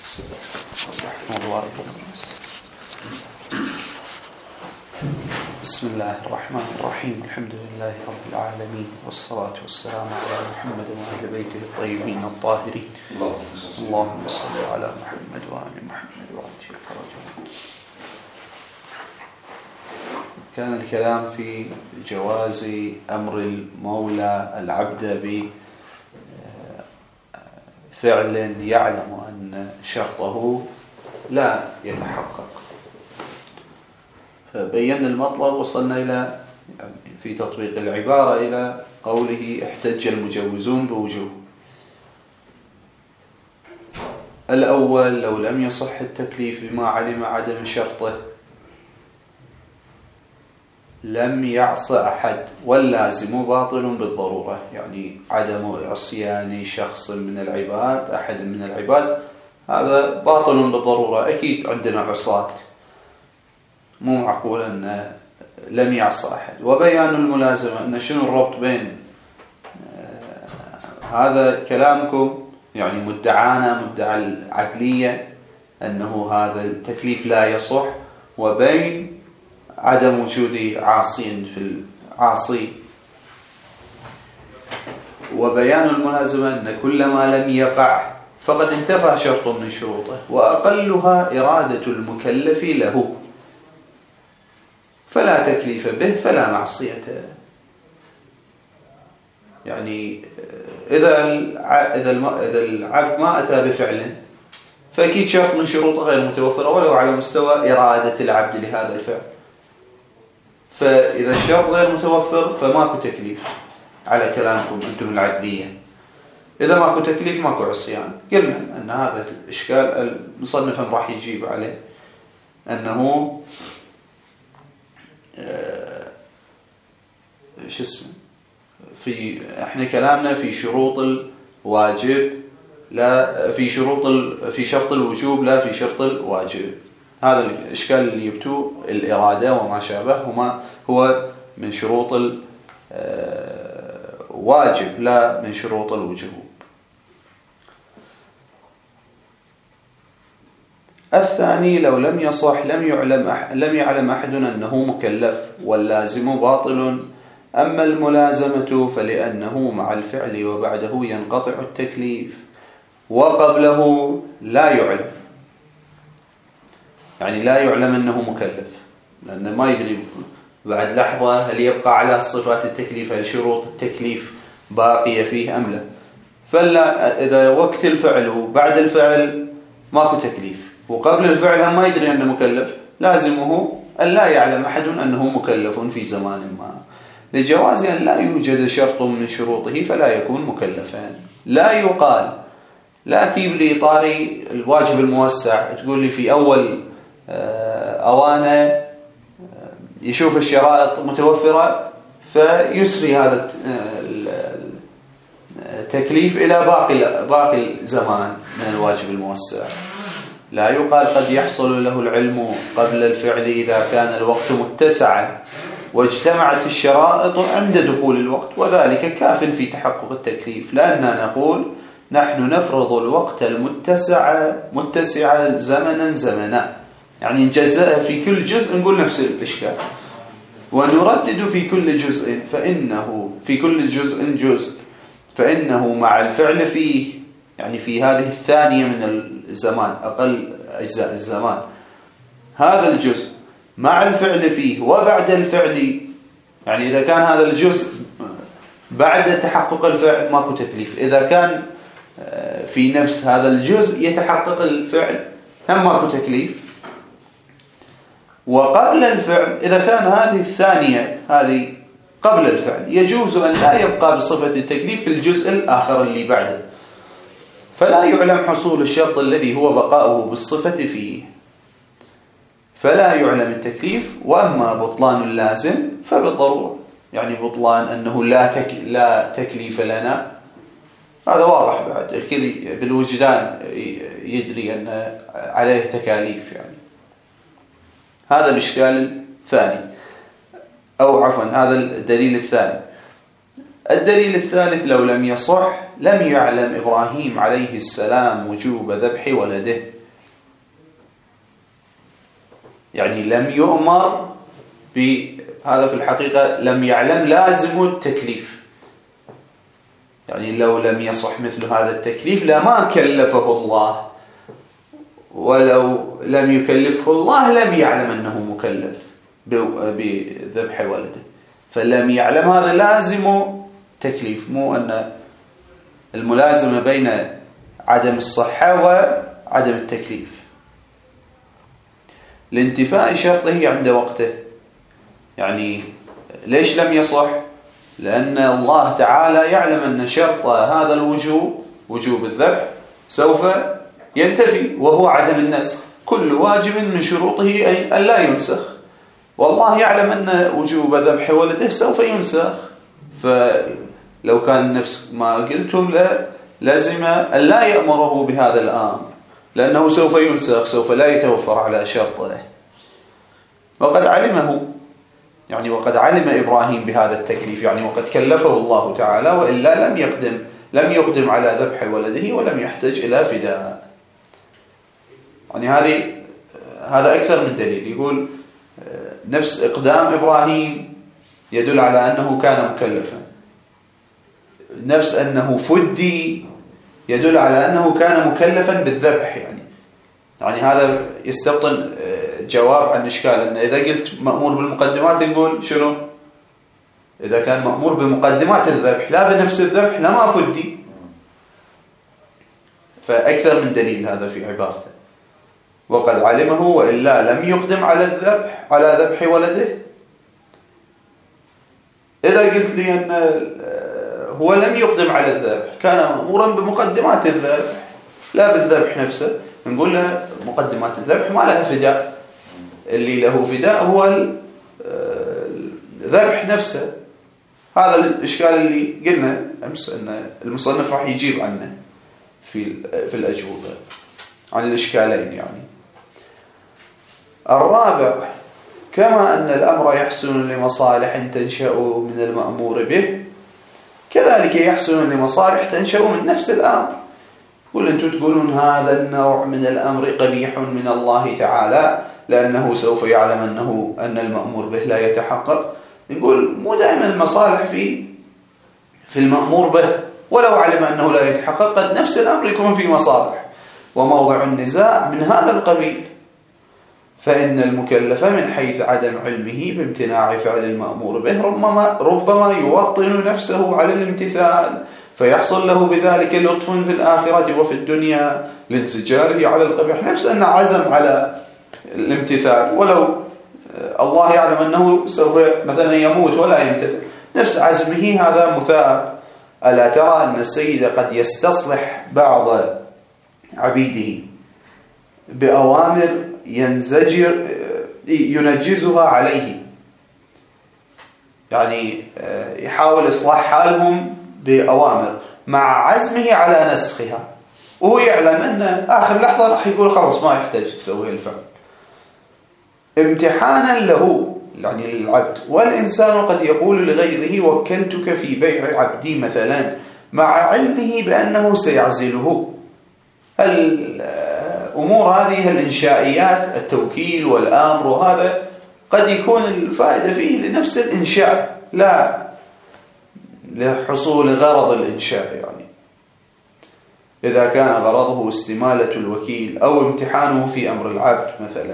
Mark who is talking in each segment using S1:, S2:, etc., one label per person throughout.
S1: بسم الله الرحمن الرحيم. الحمد لله رب العالمين، والصلاة والسلام على محمد وأهل بيته الطيبين الطاهرين. اللهم صل على محمد وآل محمد وعجل فرجهم. كان الكلام في جواز أمر المولى العبد بفعل يعلم أن شرطه لا يتحقق، فبينا المطلب. وصلنا إلى في تطبيق العبارة إلى قوله احتج المجوزون بوجوه. الأول: لو لم يصح التكليف بما علم عدم شرطه لم يعص أحد، واللازم باطل بالضرورة، يعني عدم عصيان شخص من العباد، أحد من العباد، هذا باطل بالضرورة. أكيد عندنا عصاة، مو معقول أن لم يعصى أحد. وبيان الملازمة، أن شنو الربط بين هذا كلامكم، يعني مدعانا مدعى العدلية أنه هذا التكليف لا يصح، وبين عدم وجود عاصي في العاصي. وبيان الملازمة أن كل ما لم يقع فقد انتفى شرط من شروطه، وأقلها إرادة المكلف له، فلا تكليف به فلا معصية. يعني إذا العبد ما أتى بفعل فأكيد شرط من شروطه غير متوفرة ولو على مستوى إرادة العبد لهذا الفعل. فإذا الشرط غير متوفر فماكو تكليف على كلامكم أنتم العدلية. إذا ماكو تكليف ماكو عصيان. قلنا أن هذا الإشكال المصنف راح يجيب عليه، أنه احنا كلامنا في شروط الواجب، لا في شرط الوجوب، لا في شرط الواجب. هذا الإشكال اللي يبتو الإرادة وما شابه هو من شروط الواجب لا من شروط الوجوب. الثاني: لو لم يصح لم يعلم أحد أنه مكلف، واللازم باطل. أما الملازمة فلأنه مع الفعل وبعده ينقطع التكليف، وقبله لا يعلم، يعني لا يعلم أنه مكلف، لأنه ما يدري بعد لحظة هل يبقى على صفات التكليف، هل شروط التكليف باقية فيه أم لا. فلا، إذا وقت الفعل وبعد الفعل ماكو تكليف، وقبل الفعل ما يدري أنه مكلف، لازمه أن لا يعلم أحد أنه مكلف في زمان ما، لجواز أن لا يوجد شرط من شروطه فلا يكون مكلفا. لا يقال لا تجيب لي طاري الواجب الموسع تقول لي في أول أوانه يشوف الشرائط متوفرة فيسري هذا التكليف إلى باقي الزمان من الواجب الموسع. لا يقال قد يحصل له العلم قبل الفعل إذا كان الوقت متسعا واجتمعت الشرائط عند دخول الوقت، وذلك كاف في تحقق التكليف، لأننا نقول نحن نفرض الوقت متسع زمنا، يعني نجزأ في كل جزء، نقول نفس الإشكال، ونردد في كل جزء فإنه مع الفعل فيه، يعني في هذه الثانية من الزمان، أقل أجزاء الزمان، هذا الجزء مع الفعل فيه وبعد الفعل، يعني إذا كان هذا الجزء بعد تحقق الفعل ماكو تكليف، إذا كان في نفس هذا الجزء يتحقق الفعل هم ماكو تكليف. وقبل الفعل إذا كان هذه الثانية هذه قبل الفعل يجوز أن لا يبقى بصفة التكليف في الجزء الآخر اللي بعده، فلا يعلم حصول الشرط الذي هو بقاؤه بالصفة فيه، فلا يعلم التكليف. وأما بطلان اللازم فبالضرورة، يعني بطلان أنه لا تكليف لنا، هذا واضح بعد الكل بالوجدان يدري أن عليه تكاليف. يعني هذا الإشكال الثاني، أو عفوا هذا الدليل الثاني. الدليل الثالث: لو لم يصح لم يعلم إبراهيم عليه السلام وجوب ذبح ولده يعني لم يؤمر بهذا، في الحقيقة لم يعلم لازم التكليف. يعني لو لم يصح مثل هذا التكليف لما كلفه الله، ولو لم يكلفه الله لم يعلم أنه مكلف بذبح ولده. فلم يعلم هذا لازم تكليف، مو أن الملازمة بين عدم الصحة وعدم التكليف. لانتفاء شرطه عند وقته. يعني ليش لم يصح؟ لأن الله تعالى يعلم أن شرط هذا الوجوب، وجوب الذبح، سوف ينتفي، وهو عدم النسخ. كل واجب من شروطه أن لا ينسخ، والله يعلم أن وجوب ذبح ولده سوف ينسخ. فلو كان نفس ما قلتم لازم أن لا يأمره بهذا الأمر، لأنه سوف ينسخ، سوف لا يتوفر على شرطه. وقد علمه، يعني وقد علم إبراهيم بهذا التكليف، يعني وقد كلفه الله تعالى، وإلا لم يقدم على ذبح ولده ولم يحتج إلى فداء. يعني هذا أكثر من دليل. يقول نفس إقدام إبراهيم يدل على أنه كان مكلفا، نفس أنه فدي يدل على أنه كان مكلفا بالذبح. يعني هذا يستبطن جواب عن إشكال، أن إذا قلت مأمور بالمقدمات نقول شنو؟ إذا كان مأمور بمقدمات الذبح لا بنفس الذبح لما فدي. فأكثر من دليل هذا في عبارته. وقد علمه وإلا لم يقدم على ذبح ولده. إذا قلت لي أن هو لم يقدم على الذبح، كان مأمورا بمقدمات الذبح لا بالذبح نفسه، نقول له مقدمات الذبح ما لها فداء، اللي له فداء هو الذبح نفسه. هذا الإشكال اللي قلنا أمس أن المصنف راح يجيب عنه في الأجوبة عن الإشكالين. يعني الرابع، كما أن الأمر يحسن لمصالح تنشأ من المأمور به، كذلك يحسن لمصالح تنشأ من نفس الأمر. قل أنتم تقولون هذا النوع من الأمر قبيح من الله تعالى لأنه سوف يعلم أن المأمور به لا يتحقق. نقول مو دائما المصالح في المأمور به، ولو علم أنه لا يتحقق قد نفس الأمر يكون في مصالح. وموضع النزاع من هذا القبيل، فإن المكلف من حيث عدم علمه بامتناع فعل المأمور به ربما يوطن نفسه على الامتثال، فيحصل له بذلك لطف في الآخرة وفي الدنيا لانسجاره على القبيح. نفس أن عزم على الامتثال، ولو الله يعلم أنه سوف مثلا يموت ولا يمتثل، نفس عزمه هذا مثاب. ألا ترى أن السيد قد يستصلح بعض عبيده بأوامر ينجزها عليه، يعني يحاول إصلاح حالهم بأوامر مع عزمه على نسخها، وهو يعلم أن آخر لحظة راح يقول خلاص ما يحتاج تسوي الفعل، امتحانا له يعني للعبد. والإنسان قد يقول لغيره وكلتك في بيع عبدي مثلا، مع علمه بأنه سيعزله. الأمور هذه الإنشائيات، التوكيل والأمر، وهذا قد يكون الفائدة فيه لنفس الإنشاء لا لحصول غرض الإنشاء. يعني إذا كان غرضه استمالة الوكيل أو امتحانه في أمر العبد مثلا.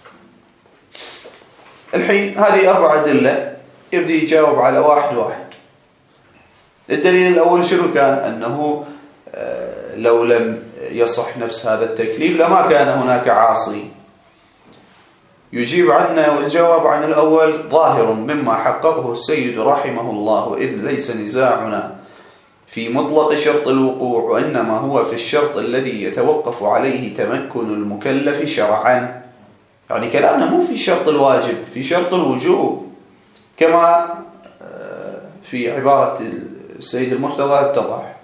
S1: الحين هذه 4 أدلة، يبدأ يجاوب على واحد. الدليل الأول شنو كان؟ أنه لو لم يصح نفس هذا التكليف لما كان هناك عاصي. يجيب عنه والجواب عن الأول ظاهر مما حققه السيد رحمه الله، إذ ليس نزاعنا في مطلق شرط الوقوع، وإنما هو في الشرط الذي يتوقف عليه تمكن المكلف شرعا. يعني كلامنا مو في شرط الواجب، في شرط الوجوب، كما في عبارة السيد المرتضى اتضح.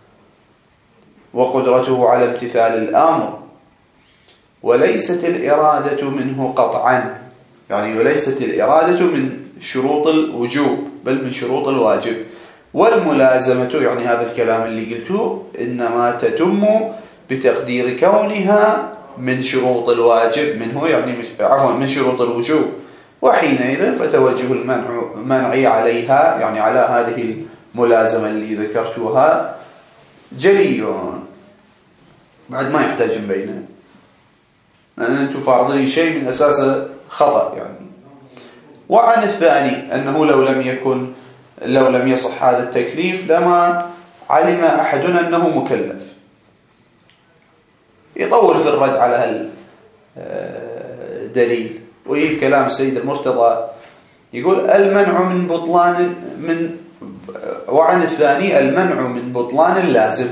S1: وقدرته على امتثال الأمر، وليست الإرادة منه قطعا، يعني وليست الإرادة من شروط الوجوب بل من شروط الواجب. والملازمة، يعني هذا الكلام اللي قلته، إنما تتم بتقدير كونها من شروط الواجب منه، يعني عفوا من شروط الوجوب، وحينئذ فتوجه المنع عليها، يعني على هذه الملازمة اللي ذكرتها، جلي، بعد ما يحتاج بينه، لأن أنتم فارضين شيء من أساسه خطأ يعني. وعن الثاني أنه لو لم يصح هذا التكليف لما علم أحد أنه مكلف. يطول في الرد على الدليل ويجيب كلام السيد المرتضى، يقول المنع من بطلان وعن الثاني المنع من بطلان اللازم.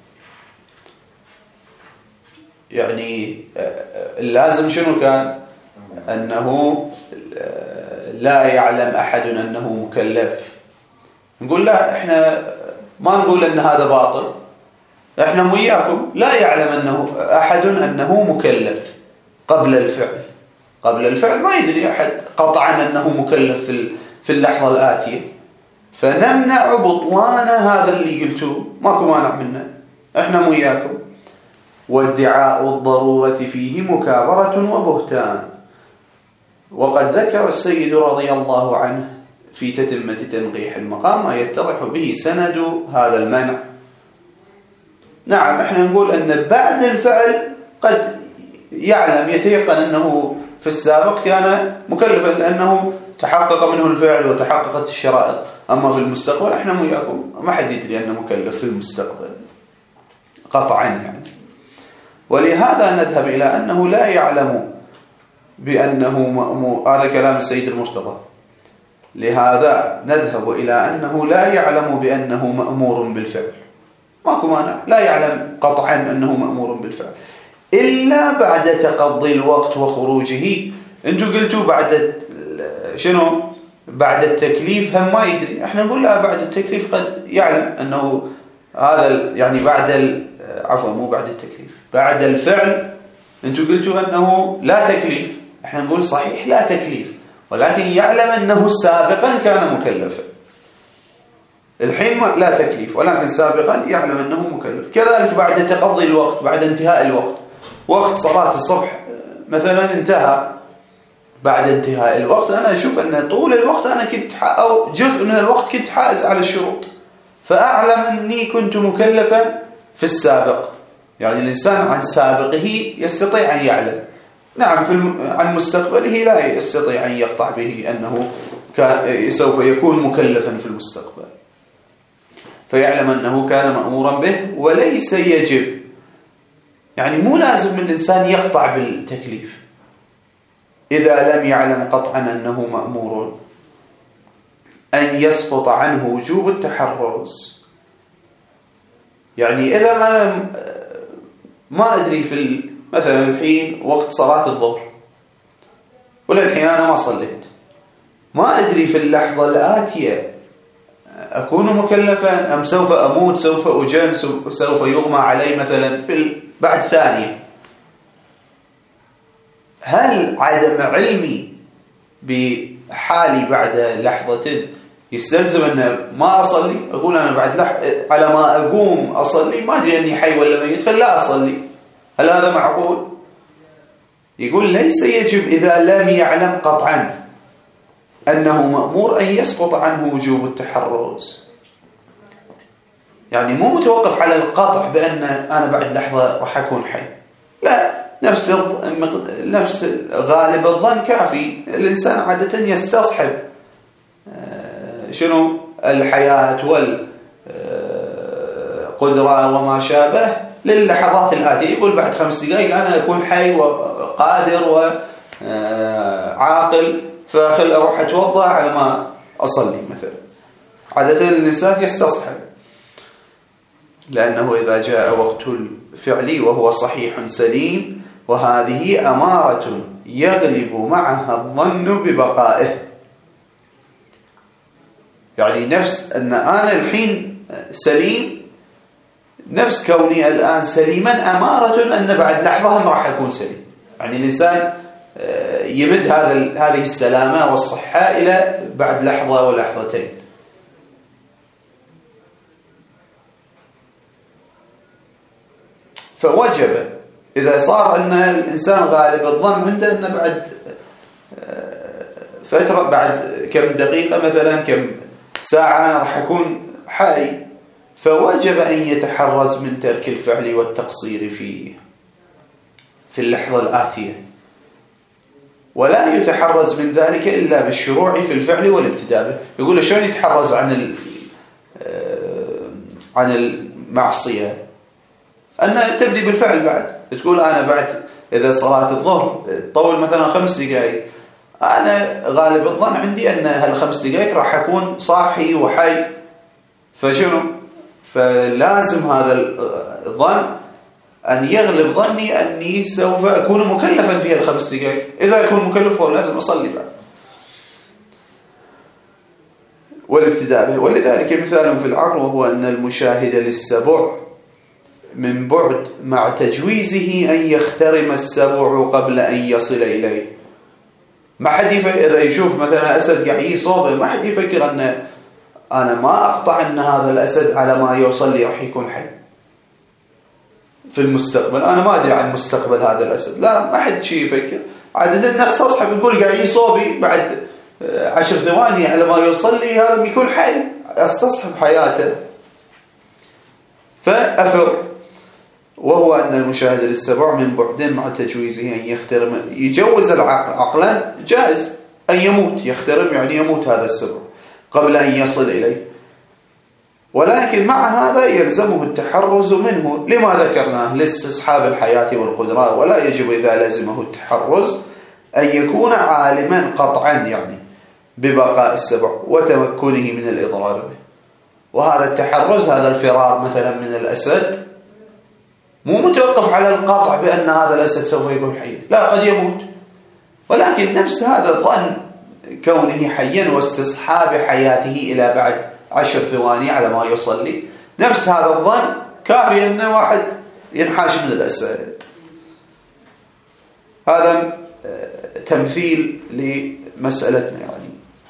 S1: يعني اللازم شنو كان؟ أنه لا يعلم أحد أنه مكلف. نقول لا، إحنا ما نقول أن هذا باطل، إحنا وياكم لا يعلم أنه أحد أنه مكلف قبل الفعل ما يدري أحد قطعا أنه مكلف في اللحظة الآتية، فنمنع بطلان هذا اللي قلتوه، ماكو مانع منه، إحنا وياكم. وادعاء الضرورة فيه مكابرة وبهتان. وقد ذكر السيد رضي الله عنه في تتمة تنقيح المقام ما يتضح به سند هذا المنع. نعم، احنا نقول أن بعد الفعل قد يعلم يتيقن أنه في السابق كان مكلفا لأنه تحقق منه الفعل وتحققت الشرائط، أما في المستقبل احنا وياكم ما حد يدري أنه مكلف في المستقبل قطعا يعني. ولهذا نذهب إلى أنه لا يعلم بأنه مأمور، هذا كلام السيد المرتضى، لهذا نذهب إلى أنه لا يعلم بأنه مأمور بالفعل، ماكو مانع، لا يعلم قطعا أنه مأمور بالفعل إلا بعد تقضي الوقت وخروجه. أنتوا قلتوا بعد شنو؟ بعد التكليف هم ما يدري، احنا نقول لا، بعد التكليف قد يعلم أنه هذا يعني بعد عفوا مو بعد التكليف، بعد الفعل. أنتوا قلتوا أنه لا تكليف، احنا نقول صحيح لا تكليف، ولكن يعلم أنه سابقا كان مكلفا. الحين لا تكليف، ولكن سابقا يعلم أنه مكلف. كذلك بعد تقضي الوقت، بعد انتهاء الوقت، وقت صلاة الصبح مثلا انتهى، بعد انتهاء الوقت أنا أشوف أن طول الوقت أنا كنت أو جزء من الوقت كنت حائز على الشروط، فأعلم أني كنت مكلفا في السابق. يعني الإنسان عن سابقه يستطيع أن يعلم، نعم عن مستقبله لا يستطيع أن يقطع به أنه سوف يكون مكلفا في المستقبل، فيعلم أنه كان مأمورا به وليس يجب. يعني مو لازم الإنسان يقطع بالتكليف إذا لم يعلم قطعا أنه مأمور، أن يسقط عنه وجوب التحرز. يعني إذا أنا ما أدري في مثلا الحين وقت صلاة الظهر وللحين أنا ما صليت، ما أدري في اللحظة الآتية أكون مكلفا أم سوف أموت، سوف أجن، سوف يغمى علي مثلا بعد ثانية. هل عدم علمي بحالي بعد لحظة يستلزم أن ما أصلي؟ أقول أنا بعد على ما أقوم أصلي ما أدري أني حي ولا ميت فلا أصلي، هل هذا معقول؟ يقول ليس يجب إذا لم يعلم قطعا أنه مأمور أن يسقط عنه وجوب التحرز. يعني مو متوقف على القطع بأن أنا بعد لحظة راح أكون حي، لا، نفس غالب الظن كافي. الإنسان عادة يستصحب شنو الحياة والقدرة وما شابه للحظات الآتية، يقول بعد 5 دقائق أنا أكون حي وقادر وعاقل، فخل أروح أتوضأ على ما أصلي مثلا. عادة الإنسان يستصحب، لأنه إذا جاء وقت الفعل وهو صحيح سليم وهذه أمارة يغلب معها الظن ببقائه. يعني نفس أن أنا الحين سليم، نفس كوني الآن سليما أمارة أن بعد لحظة هم راح أكون سليم. يعني الإنسان يمد هذه السلامة والصحة إلى بعد لحظة ولحظتين. فوجب إذا صار أن الإنسان غالب الظن عنده أنه بعد فترة، بعد كم دقيقة مثلا، كم ساعة أنا راح أكون حي، فوجب أن يتحرز من ترك الفعل والتقصير في اللحظة الآتية، ولا يتحرز من ذلك إلا بالشروع في الفعل والابتداء به. يقول شلون يتحرز عن المعصية؟ أن تبدي بالفعل. بعد تقول أنا بعد إذا صلاة الظهر طول مثلا 5 دقائق، أنا غالب الظن عندي أن هال5 دقائق راح أكون صاحي وحي، فشنو؟ فلازم هذا الظن أن يغلب ظني أني سوف أكون مكلفا في ال5 دقائق. إذا أكون مكلف هو لازم أصلي بعد والابتداء به. ولذلك مثال في العقل، وهو أن المشاهد للسبع من بعد مع تجويزه أن يخترم السبع قبل أن يصل إليه. ما حد إذا يشوف مثلا أسد قاعد يصوبه، ما حد يفكر أن أنا ما أقطع أن هذا الأسد على ما يوصل لي راح يكون حي في المستقبل. أنا ما أدري عن مستقبل هذا الأسد، لا، ما حد شيء يفكر. عادة الناس تصحى يقول قاعد يصوبي بعد 10 ثواني على ما يوصل لي هذا بيكون حي، استصحب حياته. فأفر، وهو أن المشاهد للسبع من بعد مع تجويزه أن يخترم، يجوز العقل عقلا جائز أن يموت، يخترم يعني يموت هذا السبع قبل أن يصل إليه، ولكن مع هذا يلزمه التحرز منه لما ذكرناه لاستصحاب الحياة والقدرة. ولا يجب إذا لزمه التحرز أن يكون عالما قطعا يعني ببقاء السبع وتمكنه من الإضرار به. وهذا التحرز، هذا الفرار مثلا من الأسد، مو متوقف على القطع بأن هذا الأسد سوف يكون حيا، لا، قد يموت، ولكن نفس هذا الظن كونه حيا واستصحاب حياته إلى بعد 10 ثواني على ما يوصل لي، نفس هذا الظن كافي أن واحد ينحاش من الأسد. هذا تمثيل لمسألتنا يعني.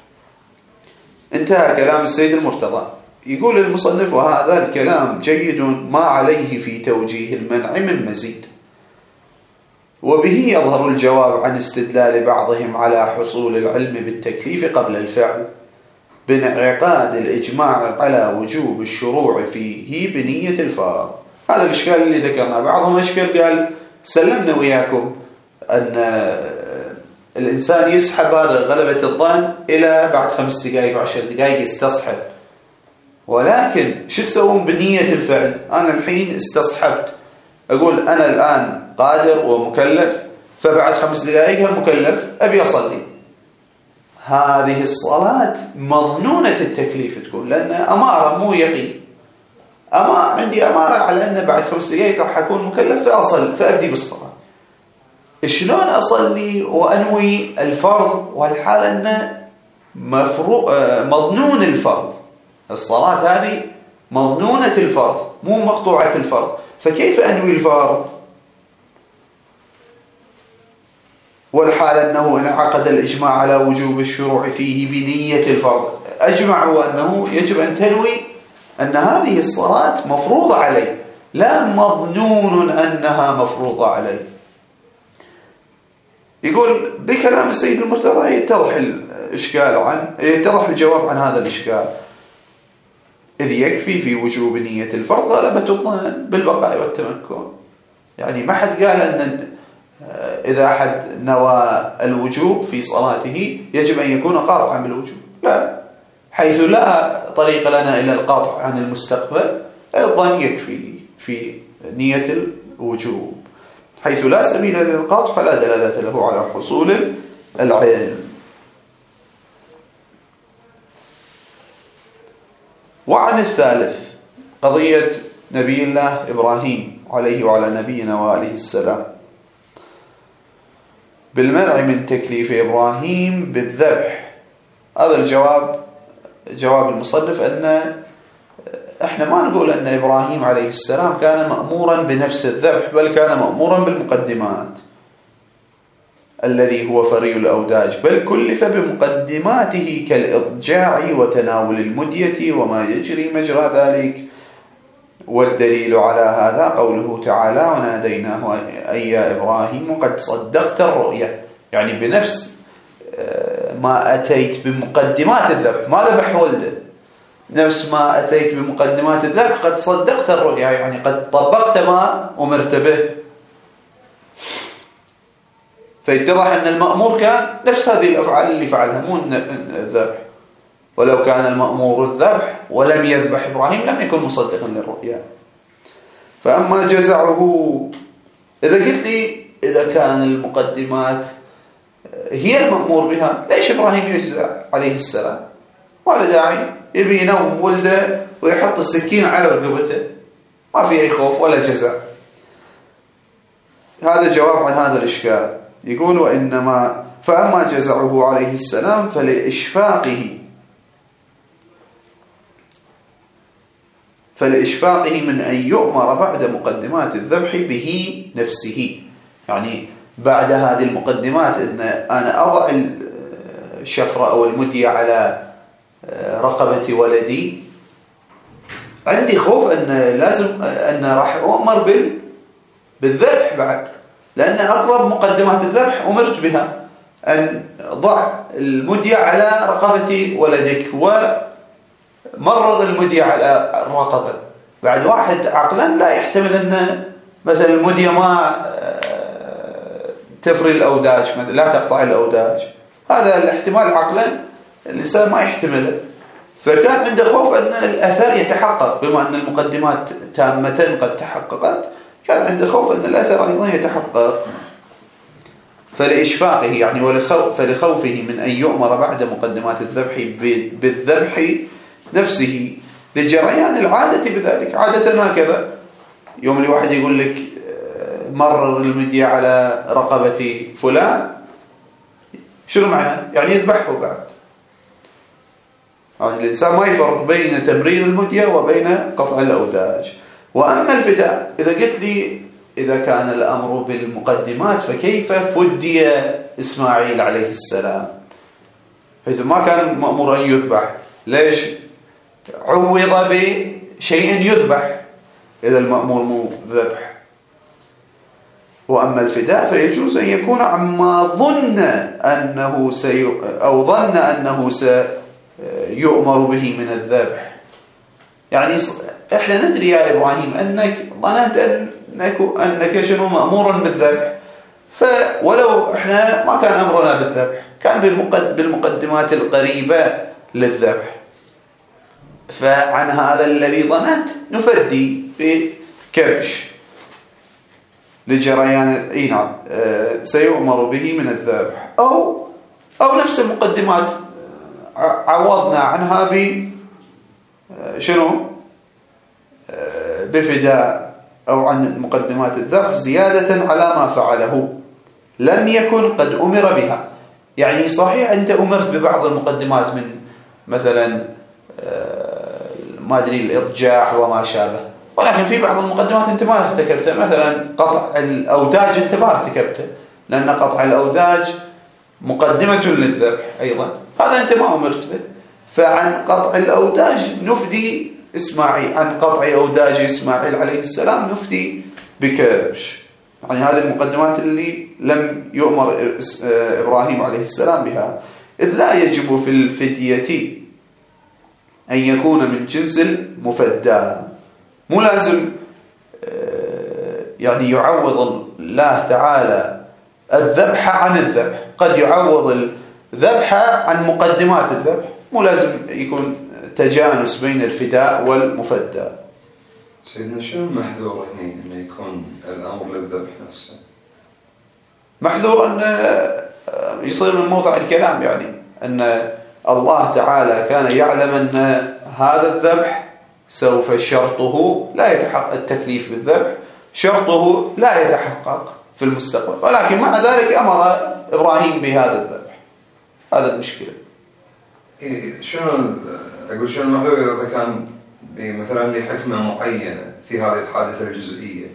S1: انتهى كلام السيد المرتضى. يقول المصنف: وهذا الكلام جيد ما عليه في توجيه المنع من مزيد، وبه يظهر الجواب عن استدلال بعضهم على حصول العلم بالتكليف قبل الفعل بانعقاد الإجماع على وجوب الشروع فيه بنية الفرض. هذا الإشكال اللي ذكرنا. بعضهم إشكال قال سلمنا وياكم أن الإنسان يسحب هذا غلبة الظن إلى بعد 5 دقائق و10 دقائق يستصحب، ولكن شو تسوون بنية الفعل؟ أنا الحين استصحبت، أقول أنا الآن قادر ومكلف، فبعد 5 دقائق هم مكلف أبي أصلي. هذه الصلاة مظنونة التكليف تكون، لأن أمارة مو يقين. عندي أمارة على أن بعد 5 دقائق راح أكون مكلف فأصل، فأبدي بالصلاة. شلون أصلي وأنوي الفرض والحال أنه مظنون الفرض؟ الصلاة هذه مظنونة الفرض مو مقطوعة الفرض، فكيف أنوي الفرض والحال أنه انعقد الإجماع على وجوب الشروع فيه بنية الفرض؟ أجمعوا أنه يجب أن تنوي أن هذه الصلاة مفروضة علي، لا مظنون أنها مفروضة علي. يقول بكلام السيد المرتضى يتضح الجواب عن هذا الإشكال، إذ يكفي في وجوب نية الفرض غلبة الظن بالبقاء والتمكن. يعني ما حد قال أن إذا أحد نوى الوجوب في صلاته يجب أن يكون قاطعا بالوجوب، لا، حيث لا طريق لنا إلى القاطع عن المستقبل، الظن يكفي في نية الوجوب. حيث لا سبيل للقاطع فلا دلالة له على حصول العلم. وعن الثالث قضية نبي الله إبراهيم عليه وعلى نبينا وآله السلام بالمنع من تكليف إبراهيم بالذبح. هذا جواب المصنف أن احنا ما نقول أن إبراهيم عليه السلام كان مأمورا بنفس الذبح، بل كان مأمورا بالمقدمات الذي هو فري الأوداج، بل كلف بمقدماته كالإضجاع وتناول المدية وما يجري مجرى ذلك والدليل على هذا قوله تعالى: وناديناه أي يا إبراهيم قد صدقت الرؤيا، يعني بنفس ما أتيت بمقدمات الذبح، ما ذبح ولده، نفس ما أتيت بمقدمات الذبح قد صدقت الرؤيا، يعني قد طبقت ما أمرت به. فيتضح أن المأمور كان نفس هذه الأفعال اللي فعلها، مو الذبح. ولو كان المأمور الذبح ولم يذبح إبراهيم لم يكن مصدقا للرؤيا. فأما جزعه، إذا قلت لي إذا كان المقدمات هي المأمور بها، ليش إبراهيم يجزع عليه السلام؟ ولا داعي يبي ينوم ولده ويحط السكين على رقبته، ما في أي خوف ولا جزع. هذا جواب عن هذا الإشكال. يقول: وإنما فأما جزعه عليه السلام فلإشفاقه من أن يؤمر بعد مقدمات الذبح به نفسه، يعني بعد هذه المقدمات أن أنا أضع الشفرة أو المدية على رقبة ولدي، عندي خوف أن راح أؤمر بالذبح بعد، لأن أقرب مقدمات الذبح أمرت بها أن ضع المدية على رقبة ولدك، ومرر المدية على الرقبة. بعد واحد عقلا لا يحتمل أن مثلا المدية ما تفري الأوداج، لا تقطع الأوداج، هذا الاحتمال عقلا الإنسان ما يحتمله. فكان عنده خوف أن الأثر يتحقق، بما أن المقدمات تامة قد تحققت، كان عنده خوف أن الأثر أيضا يتحقق. فلإشفاقه يعني فلخوفه من أن يؤمر بعد مقدمات الذبح بالذبح نفسه لجريان العادة بذلك. عادة هكذا، يوم الواحد يقول لك مرر المدية على رقبة فلان، شنو معنى؟ يعني يذبحه بعد. يعني الإنسان ما يفرق بين تمرير المدية وبين قطع الأوداج. وأما الفداء، إذا قلت لي إذا كان الأمر بالمقدمات فكيف فدي إسماعيل عليه السلام؟ حيث ما كان مأمور أن يذبح، ليش عوض بشيء يذبح إذا المأمور مو ذبح؟ وأما الفداء فيجوز أن يكون عما ظن أنه ظن أنه سيؤمر به من الذبح. يعني إحنا ندري يا إبراهيم أنك ظننت أنك شنو مأمور بالذبح، ولو إحنا ما كان أمرنا بالذبح، كان بالمقدمات القريبة للذبح. فعن هذا الذي ظننت نفدي بكبش لجريان نعم سيؤمر به من الذبح، أو نفس المقدمات عوضنا عنها شنو بفداء، أو عن مقدمات الذبح زيادة على ما فعله لم يكن قد أمر بها. يعني صحيح أنت أمرت ببعض المقدمات من مثلا ما أدري الإضجاع وما شابه، ولكن في بعض المقدمات أنت ما ارتكبته، مثلا قطع الأوداج أنت ما ارتكبته، لأن قطع الأوداج مقدمة للذبح أيضا، هذا أنت ما أمرت به. فعن قطع الأوداج نفدي إسماعيل، عن قطع أوداج إسماعيل عليه السلام نفدي بكبش. يعني هذه المقدمات اللي لم يؤمر إبراهيم عليه السلام بها، إذ لا يجب في الفدية أن يكون من جنس المفدى. مو لازم يعني يعوض الله تعالى الذبح عن الذبح، قد يعوض الذبح عن مقدمات الذبح، مو لازم يكون تجانس بين الفداء والمفدى.
S2: سيدنا شنو المحذور هنا انه يكون الامر للذبح نفسه؟
S1: محذور ان يصير من موضع الكلام، يعني ان الله تعالى كان يعلم ان هذا الذبح سوف شرطه لا يتحقق، التكليف بالذبح شرطه لا يتحقق في المستقبل، ولكن مع ذلك امر ابراهيم بهذا الذبح. هذا المشكله.
S2: شنو اقول شنو المحذور اذا كان مثلا لحكمه معينه في هذه الحادثه الجزئيه؟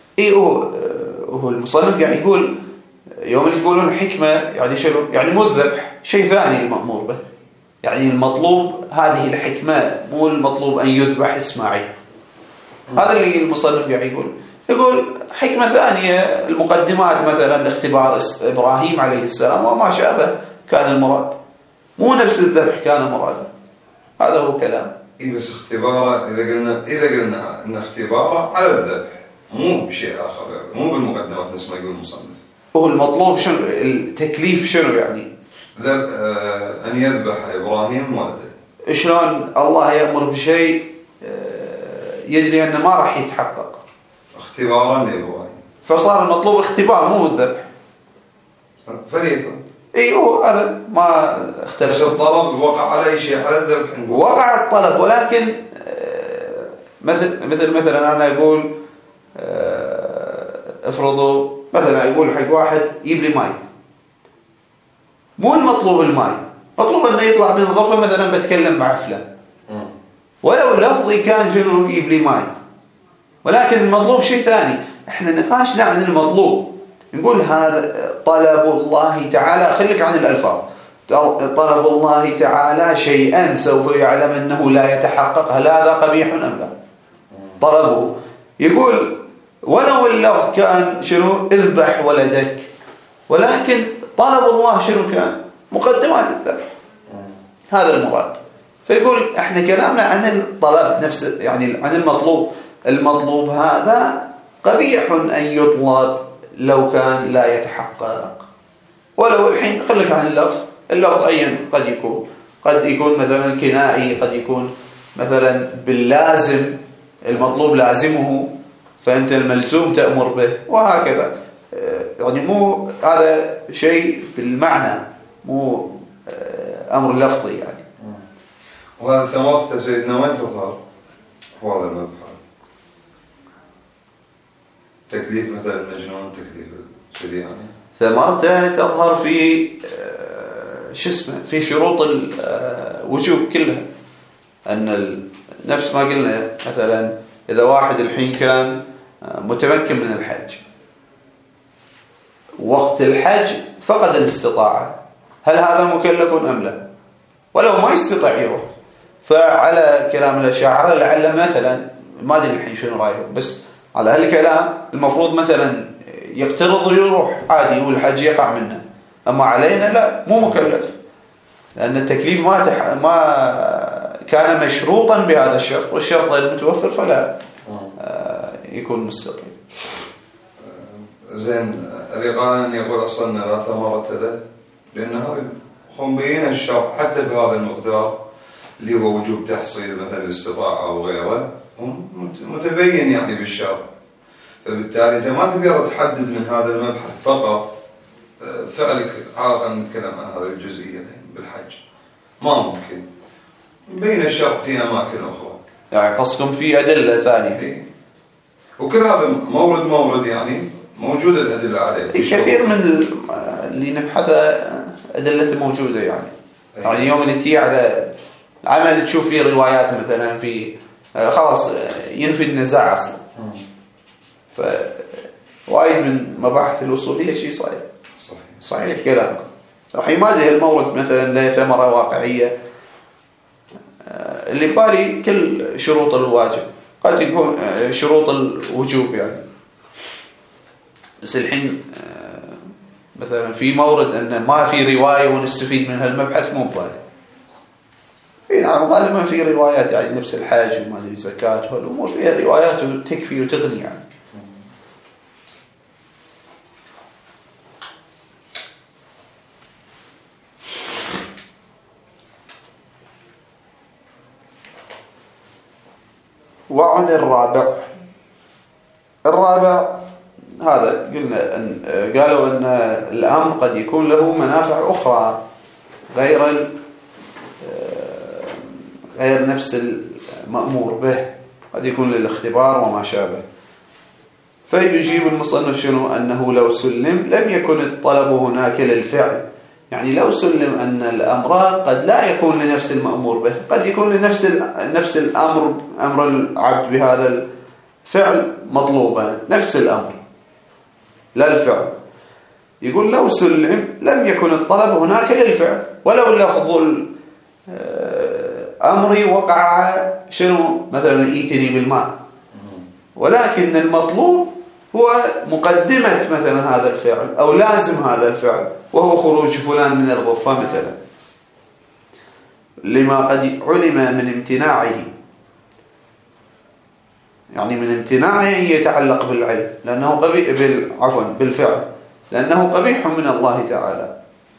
S1: هو المصنف قاعد يقول يوم اللي يقولون حكمه يعني شنو؟ يعني مو الذبح، شيء ثاني المأمور به. يعني المطلوب هذه الحكمه، مو المطلوب ان يذبح اسماعيل. هذا اللي المصنف قاعد يقول حكمة ثانية المقدمات مثلا اختبار إبراهيم عليه السلام وما شابه كان المراد، مو نفس الذبح كان مرادا. هذا هو كلام.
S2: بس اختباره إذا قلنا أن اختباره على الذبح مو بشيء آخر، مو بالمقدمات نفس ما يقول المصنف.
S1: هو المطلوب شنو؟ التكليف شنو يعني؟
S2: أن يذبح إبراهيم ولده.
S1: شلون الله يأمر بشيء يدري أنه ما راح يتحقق؟
S2: اختبارا لإبراهيم،
S1: فصار المطلوب اختبار مو الذبح.
S2: فليكن
S1: ايوه هذا ما اختلف.
S2: بس الطلب وقع على اي شيء، على الذبح.
S1: وقع الطلب، ولكن مثلا انا اقول افرضوا مثلا اقول حق واحد يجيب لي ماي، مو المطلوب الماي، مطلوب انه يطلع من الغرفه مثلا بتكلم مع فلان، ولو لفظي كان شنو يجيب لي ماي، ولكن المطلوب شيء ثاني. احنا نقاشنا عن المطلوب، نقول هذا طلب الله تعالى، خليك عن الألفاظ، طلب الله تعالى شيئا سوف يعلم أنه لا يتحقق، هل هذا قبيح أم لا؟ طلبه يقول ولو اللفظ كان شنو اذبح ولدك، ولكن طلب الله شنو كان؟ مقدمات الذبح، هذا المراد. فيقول احنا كلامنا عن الطلب نفسه، يعني عن المطلوب هذا قبيح أن يطلب لو كان لا يتحقق. ولو الحين خليك عن اللفظ أيا قد يكون مثلا كنائي، قد يكون مثلا باللازم، المطلوب لازمه فأنت الملزوم تأمر به، وهكذا. يعني مو هذا شيء بالمعنى، مو أمر لفظي يعني.
S2: وهذا ثمرته سيدنا وين تظهر؟ هو هذا المبحث، تكليف مثلا المجنون، تكليف كذي يعني.
S1: ثمرته تظهر في في شروط الوجوب كلها. أن نفس ما قلنا مثلا إذا واحد الحين كان متمكن من الحج، وقت الحج فقد الاستطاعة، هل هذا مكلف أم لا؟ ولو ما يستطيع يروح، فعلى كلام الأشاعرة لعل مثلا ما أدري الحين شنو رأيهم، بس على هالكلام المفروض مثلا يقترض ويروح عادي والحج يقع منه، أما علينا لا، مو مكلف، لأن التكليف ما كان مشروطا بهذا الشرط، والشرط غير متوفر فلا يكون مستطيع.
S2: زين الإقران يقول أصلا لا ثمرة له، لأن هذا هم بين الشرط حتى بهذا المقدار اللي هو وجوب تحصيل مثلا الاستطاعة أو غيره، هم متبين يعني بالشرط. فبالتالي أنت ما تقدر تحدد من هذا المبحث فقط فعلك. عادة نتكلم عن هذه الجزئية بالحج ما ممكن، بين الشرط في أماكن أخرى.
S1: يعني قصدكم في أدلة ثانية،
S2: وكل هذا مورد يعني موجودة الأدلة عليه.
S1: كثير من اللي نبحثه أدلة موجودة يعني يوم اللي تيجي على عمل تشوف فيه روايات مثلا في خلاص ينفي النزاع أصلا. فوايد من مباحث الوصولية شيء صحيح كلامك. الحين ما أدري المورد مثلا له ثمرة واقعية، اللي بالي كل شروط الواجب، قد يكون شروط الوجوب يعني. بس الحين مثلا في مورد أن ما في رواية ونستفيد من هالمبحث، مو بالي. نعم غالبا في روايات يعني نفس الحاج وما ادري زكاة والأمور فيها روايات تكفي وتغني يعني. وعن الرابع هذا قلنا أن قالوا أن الأمر قد يكون له منافع أخرى غير نفس المأمور به، قد يكون للاختبار وما شابه. فيجيب المصنف شنو؟ أنه لو سلم لم يكن الطلب هناك للفعل، يعني لو سلم أن الأمر قد لا يكون لنفس المأمور به، قد يكون لنفس الأمر، أمر العبد بهذا الفعل مطلوبا، نفس الأمر لا الفعل. يقول لو سلم لم يكن الطلب هناك للفعل، ولو لفظ أمري وقع شنو مثلا إيتني بالماء، ولكن المطلوب هو مقدمة مثلا هذا الفعل أو لازم هذا الفعل، وهو خروج فلان من الغرفة مثلا، لما قد علم من امتناعه، يعني من امتناعه يتعلق بالعلم لأنه قبيح بالفعل لأنه قبيح من الله تعالى،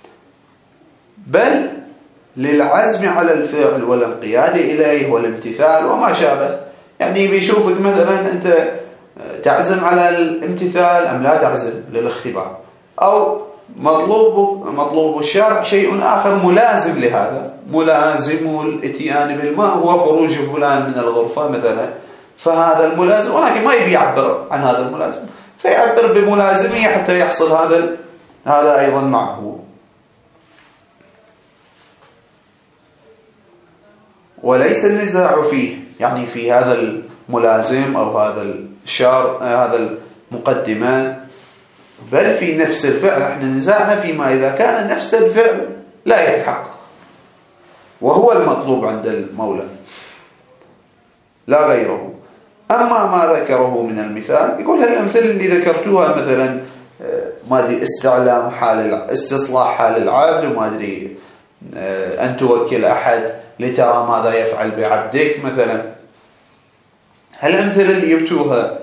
S1: بل للعزم على الفعل والانقياد إليه والامتثال وما شابه. يعني بيشوفك مثلا أنت تعزم على الامتثال أم لا تعزم للاختبار، أو مطلوب الشارع شيء آخر ملازم لهذا، ملازم الاتيان بالماء هو خروج فلان من الغرفة مثلا، فهذا الملازم، ولكن ما يبي يعبر عن هذا الملازم فيعبر بملازمية حتى يحصل هذا أيضا معه. وليس النزاع فيه، يعني في هذا الملازم أو هذا هذا المقدمة، بل في نفس الفعل. احنا نزاعنا فيما إذا كان نفس الفعل لا يتحقق، وهو المطلوب عند المولى لا غيره. أما ما ذكره من المثال، يقول هالأمثلة اللي ذكرتوها مثلا ما أدري استعلام استصلاح حال العبد، وما أدري أن توكل أحد لترى ماذا يفعل بعبدك مثلا، هالأمثلة اللي يبتوها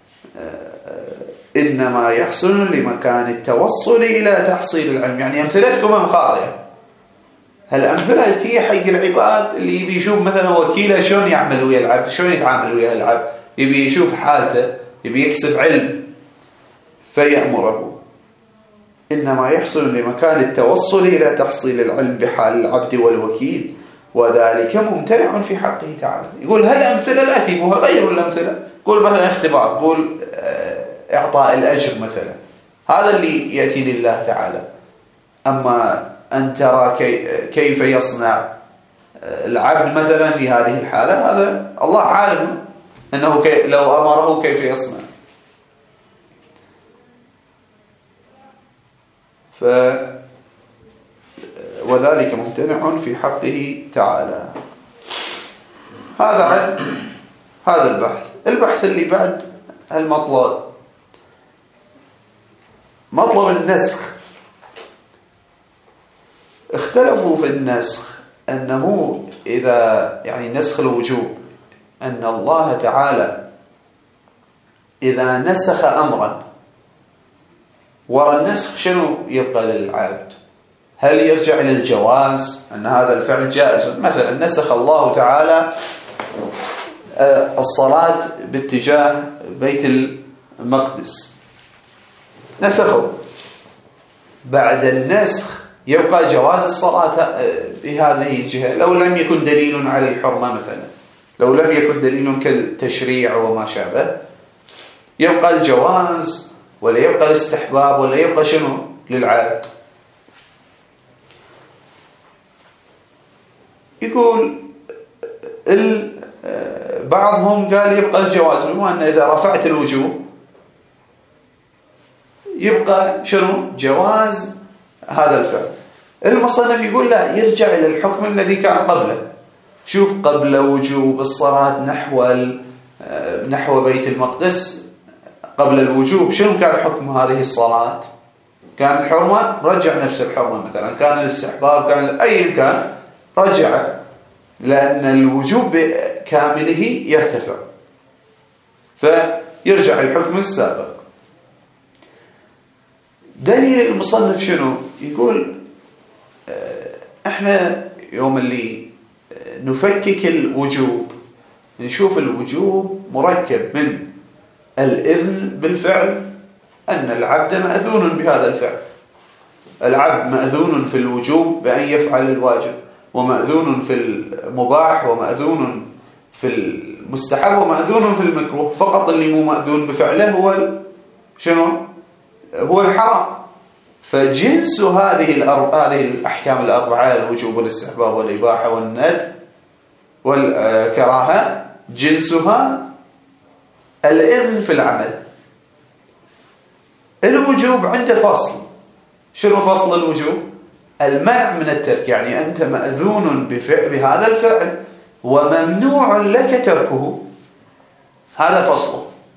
S1: إنما يحصل لمكان التوصل إلى تحصيل العلم. يعني أمثلتكم خاطئة. هالأمثلة تي حق العباد اللي يبي يشوف مثلا وكيله شلون يعمل ويا العبد، شلون يتعامل ويا العبد، يبي يشوف حالته، يبي يكسب علم فيأمره. إنما يحصل لمكان التوصل إلى تحصيل العلم بحال العبد والوكيل، وذلك ممتنع في حقه تعالى. يقول هالأمثلة لا تجيبوها، غير الأمثلة. يقول مثلا اختبار، يقول إعطاء الأجر مثلا، هذا اللي يأتي لله تعالى. أما أن ترى كيف يصنع العبد مثلا في هذه الحالة، هذا الله عالم أنه لو أمره كيف يصنع. وذلك ممتنع في حقه تعالى. هذا البحث اللي بعد المطلب، مطلب النسخ. اختلفوا في النسخ أنه إذا يعني نسخ الوجوب، أن الله تعالى إذا نسخ أمرا ورى النسخ شنو يبقى للعبد؟ هل يرجع إلى الجواز أن هذا الفعل جائز؟ مثلا نسخ الله تعالى الصلاة باتجاه بيت المقدس، نسخه. بعد النسخ يبقى جواز الصلاة بهذه الجهة لو لم يكن دليل على الحرمة مثلا، لو لم يكن دليل كالتشريع وما شابه، يبقى الجواز ولا يبقى الاستحباب ولا يبقى شنو للعبد. يقول بعضهم قال يبقى الجواز، مو أن إذا رفعت الوجوب يبقى شنو جواز هذا الفعل. المصنف يقول لا، يرجع إلى الحكم الذي كان قبله. شوف قبل وجوب الصلاة نحو بيت المقدس، قبل الوجوب شنو كان حكم هذه الصلاة؟ كان الحرمة، رجع نفس الحرمة مثلا، كان الاستحباب، كان أي كان رجع، لأن الوجوب بكامله يرتفع فيرجع الحكم السابق. دليل المصنف شنو؟ يقول احنا يوم اللي نفكك الوجوب نشوف الوجوب مركب من الإذن بالفعل، أن العبد مأذون بهذا الفعل. العبد مأذون في الوجوب بأن يفعل الواجب، ومأذون في المباح، ومأذون في المستحب، ومأذون في المكروه. فقط اللي مو مأذون بفعله هو شنو؟ هو الحرام. فجنس هذه الأحكام الأربعة، الوجوب والاستحباب والإباحة والندب والكراهة، جنسها الإذن في العمل. الوجوب عنده فصل. شنو فصل الوجوب؟ المنع من الترك، يعني أنت مأذون بهذا الفعل وممنوع لك تركه، هذا فصله.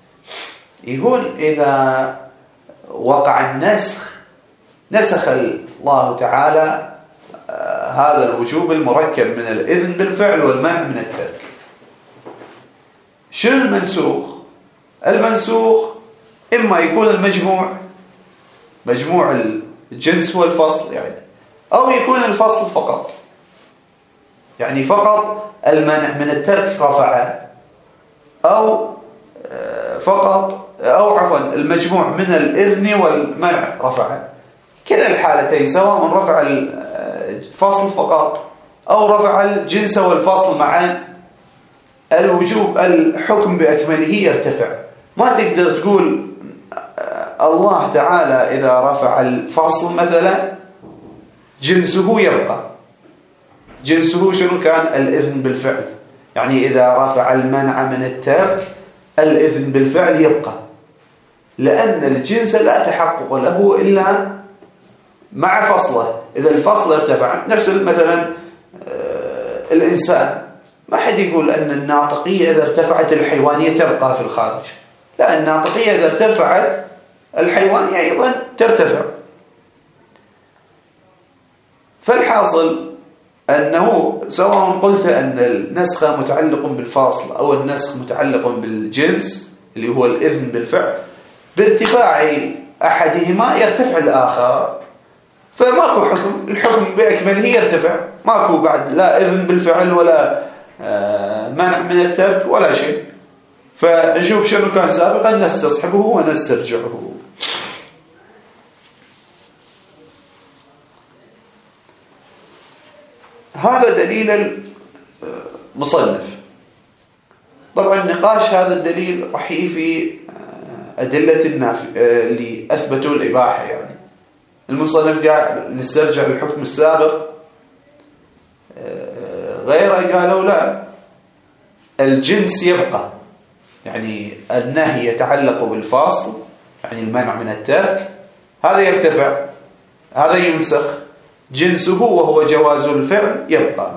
S1: يقول إذا وقع النسخ، نسخ الله تعالى هذا الوجوب المركب من الإذن بالفعل والمنع من الترك. شنو المنسوخ؟ المنسوخ إما يكون مجموع الجنس والفصل يعني، أو يكون الفصل فقط، يعني فقط المنع من الترك رفعه، أو فقط أو عفوا المجموع من الإذن والمنع رفعه. كلا الحالتين سواء رفع الفصل فقط أو رفع الجنس والفصل معا، الوجوب الحكم بأكمله يرتفع. ما تقدر تقول الله تعالى إذا رفع الفصل مثلا جنسه يبقى. جنسه شنو كان؟ الإذن بالفعل. يعني إذا رفع المنع من الترك الإذن بالفعل يبقى، لأن الجنس لا تحقق له إلا مع فصله. إذا الفصل ارتفع، نفس مثلا الإنسان، ما حد يقول أن الناطقية إذا ارتفعت الحيوانية تبقى في الخارج، لا، الناطقية إذا ارتفعت الحيوانية أيضا ترتفع. فالحاصل أنه سواء قلت أن النسخ متعلق بالفاصل أو النسخ متعلق بالجنس اللي هو الإذن بالفعل، بارتفاع أحدهما يرتفع الآخر، فماكو حكم، الحكم بأكمله يرتفع، ماكو بعد لا إذن بالفعل ولا منع من الترك ولا شيء. فنشوف شنو كان سابقا نستصحبه ونسترجعه. هذا دليل المصنف. طبعا نقاش هذا الدليل راح في أدلة اللي أثبتوا الإباحة. يعني المصنف قاعد نسترجع الحكم السابق، غيره قالوا لا، الجنس يبقى، يعني النهي يتعلق بالفاصل، يعني المنع من الترك، هذا يرتفع، هذا ينسخ، جنسه وهو جواز الفعل يبقى.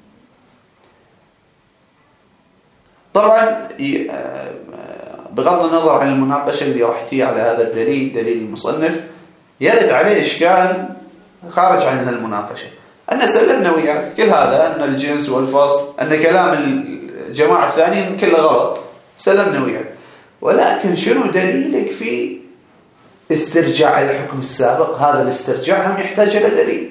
S1: طبعا بغض النظر عن المناقشة اللي راح تيجي على هذا الدليل، دليل المصنف، يرد عليه إشكال خارج عن المناقشة. أن سلمنا وياك كل هذا، أن الجنس والفصل، أن كلام الجماعة الثانيين كله غلط، سلمنا وياك، ولكن شنو دليلك في استرجاع الحكم السابق؟ هذا الاسترجاع هم يحتاج إلى دليل،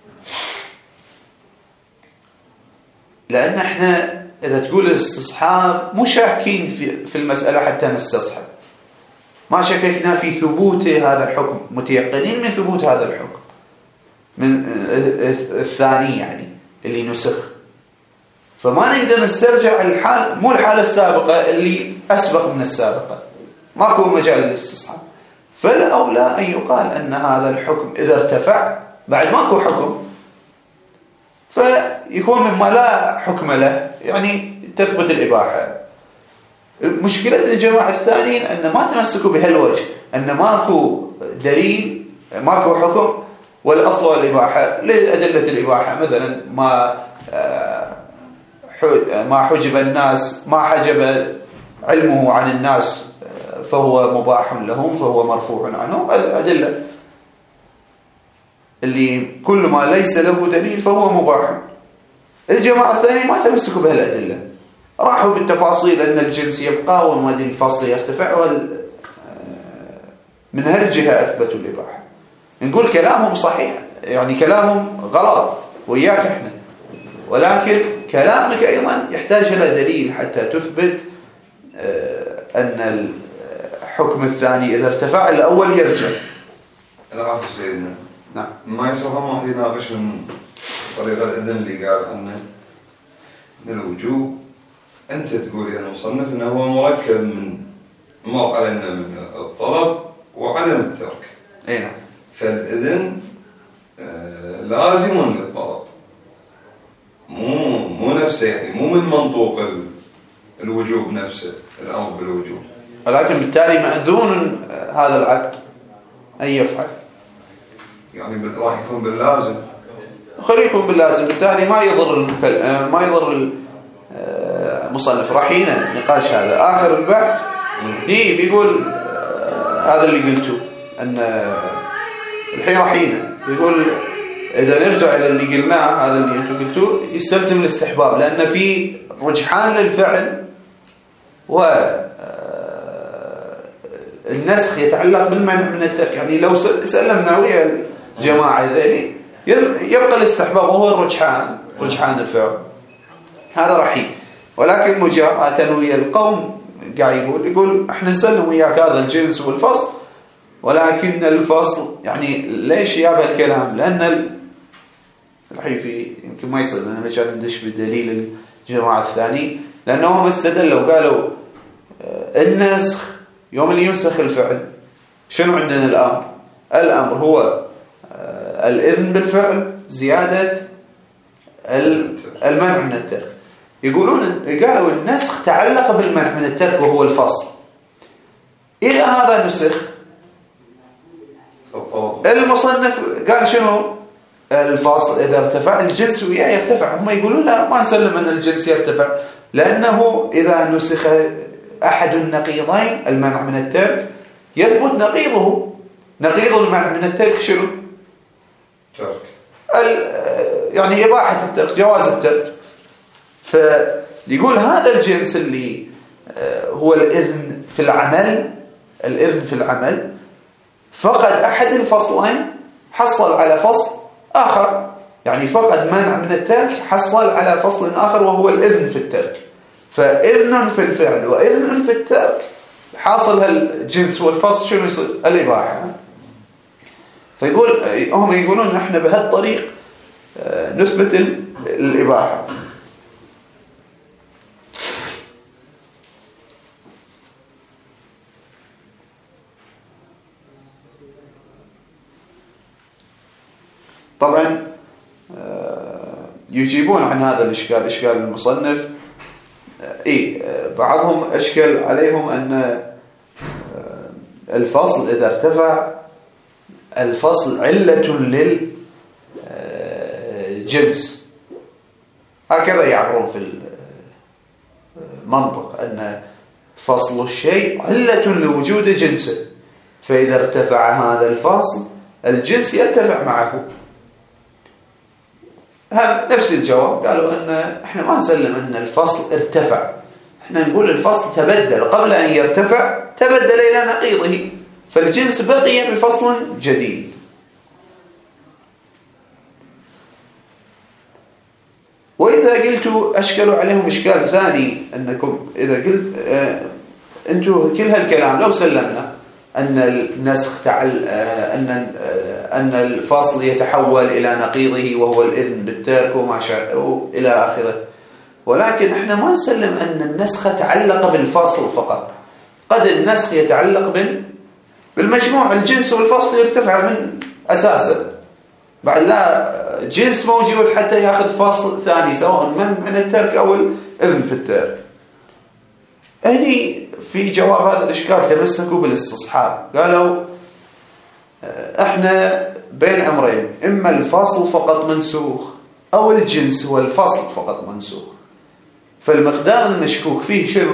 S1: لأن احنا إذا تقول الاستصحاب مو شاكين في المسألة حتى نستصحب، ما شككنا في ثبوت هذا الحكم، متيقنين من ثبوت هذا الحكم من الثاني يعني اللي نسخ. فما نقدر نسترجع الحال، مو الحالة السابقة اللي أسبق من السابقة، ماكو مجال للاستصحاب. فالأولى أن يقال أن هذا الحكم إذا ارتفع بعد ماكو حكم، فيكون مما لا حكم له، يعني تثبت الإباحة. مشكلة الجماعة الثانيين أن ما تمسكوا بهالوجه، أن ماكو دليل، ماكو حكم، والأصل والإباحة لأدلة الإباحة. مثلا ما حجب الناس، ما حجب علمه عن الناس فهو مباح لهم، فهو مرفوع عنهم، الأدلة اللي كل ما ليس له دليل فهو مباح. الجماعة الثانية ما تمسكوا بهالأدلة، راحوا بالتفاصيل أن الجنس يبقى ومدى الفصل يرتفع، من هالجهة أثبتوا الإباحة. نقول كلامهم صحيح، يعني كلامهم غلط وإياك إحنا، ولكن كلامك أيضا يحتاج إلى دليل حتى تثبت أن الحكم الثاني إذا ارتفع الأول يرجع.
S2: العفو سيدنا.
S1: نعم.
S2: ما يصح ما في ناقش من طريقة الإذن اللي قال عنه من الوجوب. أنت تقول يا المصنف أنه هو مركب من ما علينا من الطلب وعدم الترك.
S1: أي نعم.
S2: فالإذن لازم للطلب، مو نفسه، يعني مو من منطوق الوجوب نفسه، الأمر بالوجوب،
S1: ولكن بالتالي مأذون هذا العبد أن يفعل،
S2: يعني راح يكون باللازم،
S1: خلي يكون باللازم، بالتالي ما يضر المصنف. راح ينا نقاش هذا آخر البحث بيقول هذا اللي قلته أن الحين رحينا، بيقول إذا نرجع إلى اللي قلناه هذا اللي أنتم قلتوه يستلزم الاستحباب، لأن في رجحان للفعل والنسخ يتعلق بالمنع من الترك. يعني لو سلمنا ويا الجماعة ذلك يبقى الاستحباب وهو رجحان الفعل، هذا رحيم. ولكن مجاءة ويا القوم قاعد يقول احنا نسلم وياك هذا الجنس والفصل، ولكن الفصل يعني ليش يابه الكلام؟ لأن الحين في يمكن ما يصير لنا مجال ندش بدليل الجماعة الثاني، لأنهم استدلوا قالوا النسخ يوم اللي ينسخ الفعل شنو عندنا الأمر هو الإذن بالفعل زيادة المنع من الترك. قالوا النسخ تعلق بالمنع من الترك وهو الفصل. إذا هذا نسخ المصنف قال شنو الفصل إذا ارتفع الجنس وياه يرتفع. هم يقولون لا ما نسلم أن الجنس يرتفع، لأنه إذا نسخ أحد النقيضين المنع من الترك يثبت نقيض المنع من الترك شنو؟
S2: ترك
S1: يعني إباحة الترك، جواز الترك. فيقول هذا الجنس اللي هو الإذن في العمل فقد أحد الفصلين حصل على فصل آخر، يعني فقد منع من الترك حصل على فصل آخر وهو الإذن في الترك. فإذن في الفعل وإذن في الترك حاصل الجنس والفصل شنو يصير؟ الإباحة. هم يقولون احنا بهالطريق نثبت الإباحة. طبعا يجيبون عن هذا الإشكال، إشكال المصنف. بعضهم أشكل عليهم أن الفصل إذا ارتفع الفصل علة للجنس، هكذا يعبرون في المنطق أن فصل الشيء علة لوجود جنسه، فإذا ارتفع هذا الفصل الجنس يرتفع معه. هم نفس الجواب، قالوا أن احنا ما نسلم أن الفصل ارتفع، احنا نقول الفصل تبدل، قبل أن يرتفع تبدل إلى نقيضه، فالجنس بقي بفصل جديد. وإذا قلتوا أشكلوا عليهم إشكال ثاني، أنكم إذا قلت أنتوا كل هالكلام لو سلمنا أن النسخ أن الفصل يتحول إلى نقيضه وهو الإذن بالترك وما شاء إلى آخره، ولكن احنا ما نسلم أن النسخ تعلق بالفصل فقط، قد النسخ يتعلق بالمجموع، الجنس والفصل يرتفع من أساسه، بعد لا جنس موجود حتى يأخذ فصل ثاني سواء من الترك أو الإذن في الترك. هني في جواب هذا الإشكال تمسكوا بالاستصحاب، قالوا احنا بين أمرين، إما الفصل فقط منسوخ أو الجنس والفصل فقط منسوخ. فالمقدار المشكوك فيه شنو؟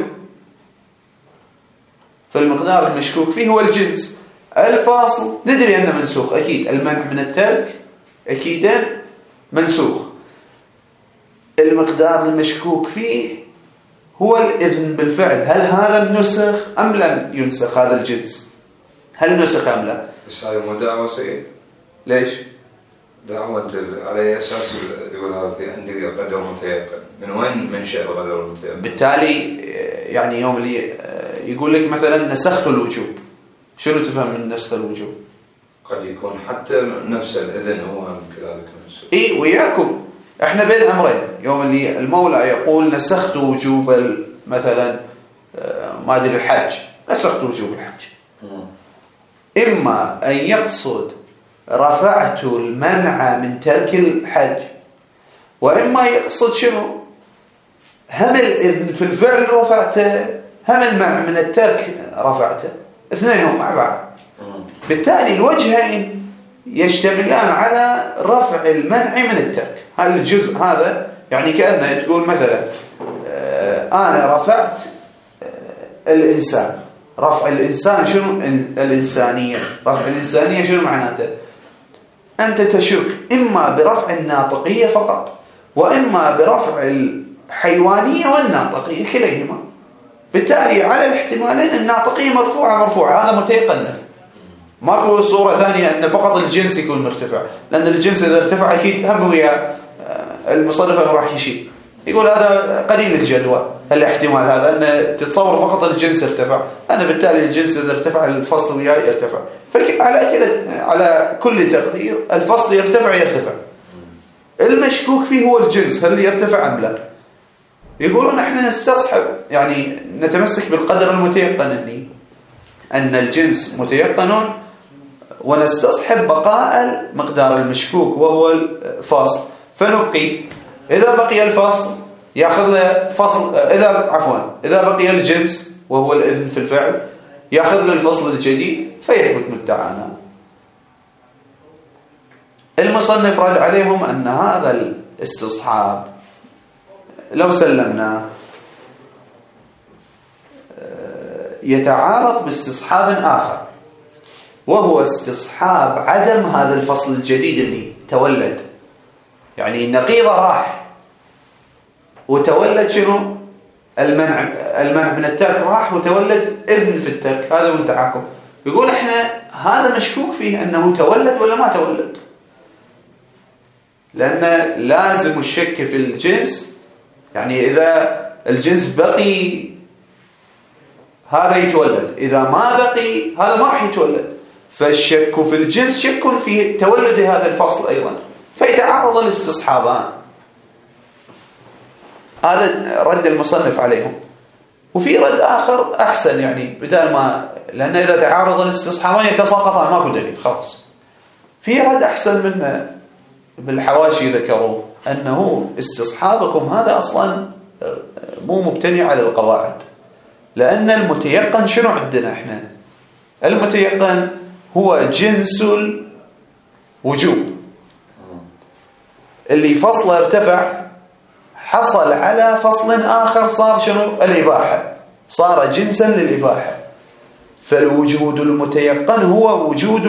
S1: فالمقدار المشكوك فيه هو الجنس. الفاصل ندري أنه منسوخ أكيد، المنع من الترك أكيدا منسوخ. المقدار المشكوك فيه هو الإذن بالفعل، هل هذا النسخ أم لم ينسخ هذا الجنس؟ هل نسخ أم لا؟
S2: بس هذه مدعوة سيد.
S1: ليش؟
S2: دعوة على أساس تقول في عندي قدر متيقن، من وين منشأ القدر المتيقن؟
S1: بالتالي يعني يوم اللي يقول لك مثلا نسخت الوجوب، شنو تفهم من نسخ الوجوب؟
S2: قد يكون حتى نفس الإذن هو كذلك نفسه.
S1: وياكم احنا بين أمرين، يوم اللي المولى يقول نسخت وجوب مثلا ما أدري الحج، نسخت وجوب الحج، إما أن يقصد رفعت المنع من ترك الحج، وإما يقصد شنو؟ هم الإذن في الفعل رفعته، هم المنع من الترك رفعته، اثنينهم مع بعض. بالتالي الوجهين يشتملان على رفع المنع من الترك. هذا الجزء هذا يعني كأنه تقول مثلا أنا رفعت الإنسان، رفع الإنسان شنو الإنسانية؟ رفع الإنسانية شنو معناته؟ أنت تشك إما برفع الناطقية فقط وإما برفع الحيوانية والناطقية كليهما. بالتالي على الاحتمالين الناطقية مرفوعة، هذا متيقن. ماكو صورة ثانية أن فقط الجنس يكون مرتفع، لأن الجنس إذا ارتفع أكيد هم ويا المصنف راح يشيل يقول هذا قليل الجدوى الاحتمال هذا أن تتصور فقط الجنس ارتفع، أنا بالتالي الجنس إذا ارتفع الفصل وياي يرتفع. على كل تقدير الفصل يرتفع. المشكوك فيه هو الجنس، هل يرتفع أم لا؟ يقولون احنا نستصحب يعني نتمسك بالقدر المتيقن هني أن الجنس متيقن، ونستصحب بقاء المقدار المشكوك وهو الفاصل، فنبقي إذا بقي الفاصل يأخذ له فصل، إذا بقي الجنس وهو الإذن في الفعل يأخذ له الفصل الجديد فيثبت مدعانا. المصنف رد عليهم أن هذا الاستصحاب لو سلمناه يتعارض باستصحاب آخر، وهو استصحاب عدم هذا الفصل الجديد اللي تولد. يعني النقيضة راح وتولد شنو؟ المنع من الترك راح وتولد إذن في الترك، هذا من تحكم. يقول احنا هذا مشكوك فيه أنه تولد ولا ما تولد، لأن لازم الشك في الجنس. يعني إذا الجنس بقي هذا يتولد، إذا ما بقي هذا ما راح يتولد. فالشك في الجنس شك في تولد هذا الفصل أيضا، فيتعارض الاستصحابان. هذا رد المصنف عليهم. وفي رد آخر أحسن، يعني بدل ما، لأن إذا تعارض الاستصحابان يتساقطان ماكو دليل خلاص. في رد أحسن منه بالحواشي ذكروه أنه استصحابكم هذا أصلا مو مبتني على القواعد، لأن المتيقن شنو عندنا احنا؟ المتيقن هو جنس الوجوب اللي فصله ارتفع حصل على فصل آخر صار شنو؟ الإباحة، صار جنسا للإباحة. فالوجود المتيقن هو وجود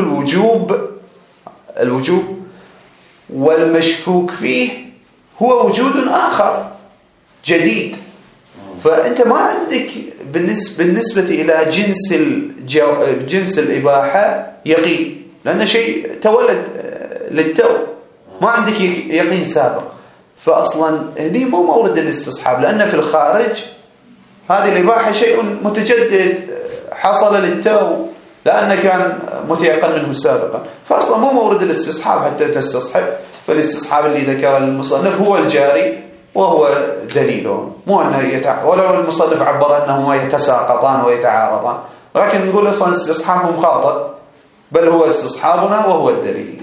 S1: الوجوب، والمشكوك فيه هو وجود آخر جديد. فأنت ما عندك بالنسبة إلى جنس الإباحة يقين، لأن شيء تولد للتو، ما عندك يقين سابق. فأصلا هني مو مورد الاستصحاب، لأن في الخارج هذه الإباحة شيء متجدد حصل للتو، لأنه كان متيقن منه سابقا. فأصلا مو مورد الاستصحاب حتى تستصحب. فالاستصحاب اللي ذكر المصنف هو الجاري وهو دليله، مو أنه ولو المصنف عبر أنهما يتساقطان ويتعارضان، ولكن نقول أصلا استصحابهم خاطئ، بل هو استصحابنا وهو الدليل.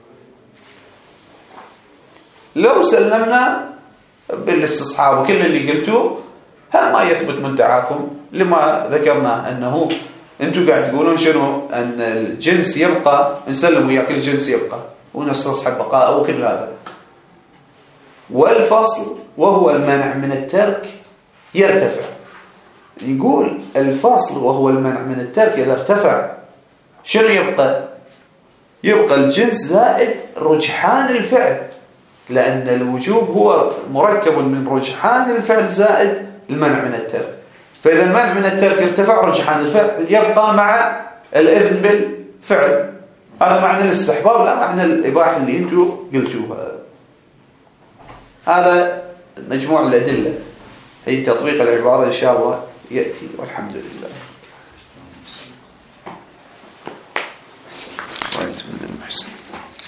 S1: لو سلمنا بالاستصحاب وكل اللي قلتوه هم ما يثبت منتعاكم لما ذكرنا أنه أنتم قاعد تقولون شنو؟ أن الجنس يبقى، نسلم وياك الجنس يبقى ونستصحب بقاء وكل هذا، والفصل وهو المنع من الترك يرتفع. يقول الفصل وهو المنع من الترك إذا ارتفع شنو يبقى الجنس زائد رجحان الفعل، لأن الوجوب هو مركب من رجحان الفعل زائد المنع من الترك. فإذا المنع من الترك ارتفع رجحان الفعل يبقى مع الإذن بالفعل. هذا معنى الاستحباب لا معنى الإباحة اللي انتوا قلتوها. هذا مجموع الأدلة، هي تطبيق العبارة إن شاء الله يأتي، والحمد لله.